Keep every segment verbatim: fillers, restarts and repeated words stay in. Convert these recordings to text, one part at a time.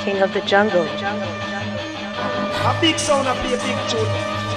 King of the jungle. A big sound, a big tune.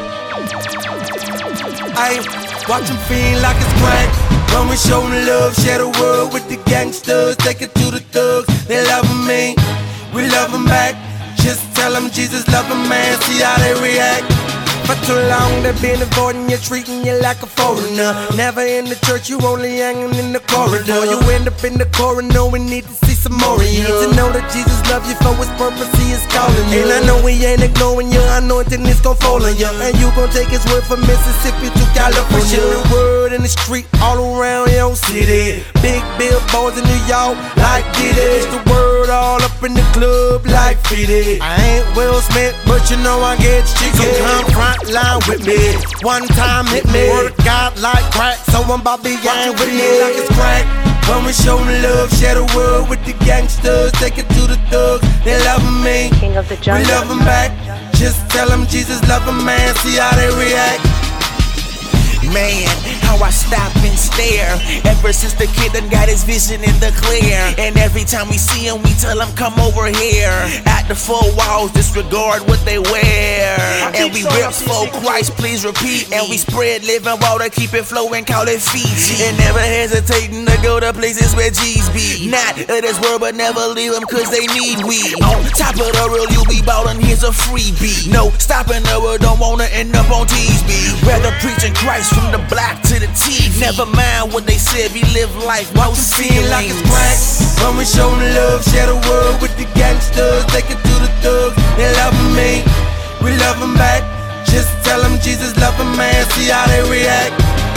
I watch them feel like it's crack. When we show them love, share the world with the gangsters. Take it to the thugs, they loving me, we love them back. Just tell them Jesus love them, man, see how they react. For too long they've been avoiding you, treating you like a foreigner. Never in the church, you only hanging in the corridor. You end up in the corridor, we need to see some more of you. To know that Jesus loves you for his purpose, he is calling you. And I know we ain't ignoring you, anointing is gon' fall on you. And you gon' take his word from Mississippi to California. The word in the street, all around your city. Big billboards in New York, like Diddy. It's the word all up in the club, like Fiddy. I ain't Will Smith, but you know I get chicken. So come front line with me, one time hit me. Word of God like crack, so I'm about to be gang with me like it's crack. When we show them love, share the world with the gangsters. Take it to the thugs, they loving me, King of the jungle. we love them back. Just tell them Jesus love them, man, see how they react. Man, how I stop and stare. Ever since the kid done got his vision in the clear. And every time we see him, we tell him come over here. At the four walls, disregard what they wear. And we rip for Christ, please repeat. And we spread living water, keep it flowing, call it Fiji. And never hesitating to go to places where G's be. Not of this world, but never leave them cause they need we. On top of the real, you be ballin', here's a freebie. No stopping the world, don't wanna end up on T V. Rather preaching Christ from the block to the T V. Never mind what they said, we live life, no feelings. Like it's crack. When we show them love, share the world with the gangsters. Take it to the thugs, they loving me, we love them back. Just tell them Jesus love them, man, see how they react.